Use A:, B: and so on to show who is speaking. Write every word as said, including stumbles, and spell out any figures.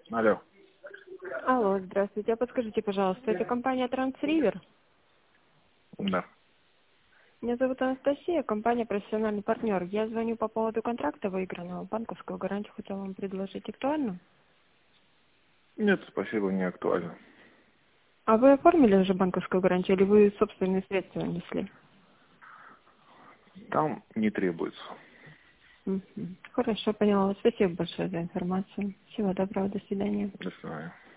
A: Алло.
B: Алло, здравствуйте. А подскажите, пожалуйста, это компания Трансривер?
A: Да.
B: Меня зовут Анастасия, компания «Профессиональный партнер». Я звоню по поводу контракта выигранного. Банковскую гарантию хотела вам предложить. Актуально?
A: Нет, спасибо, не актуально.
B: А вы оформили уже банковскую гарантию или вы собственные средства несли?
A: Там не требуется.
B: Мгм. Хорошо, поняла. Спасибо большое за информацию. Всего доброго, до свидания.
A: До свидания.